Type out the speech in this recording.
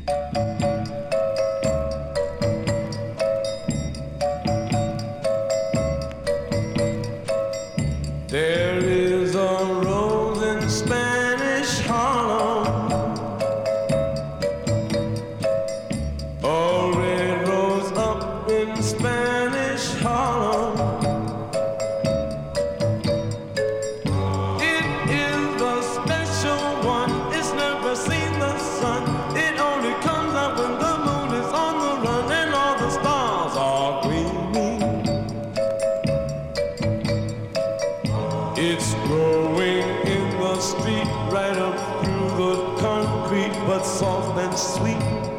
There is a rose in Spanish Harlem, a red rose up in Spanish Harlem. It is a special one, it's never seen the sun. It only comes out when the moon is on the run and all the stars are gleaming. It's growing in the street right up through the concrete, but soft and sweet.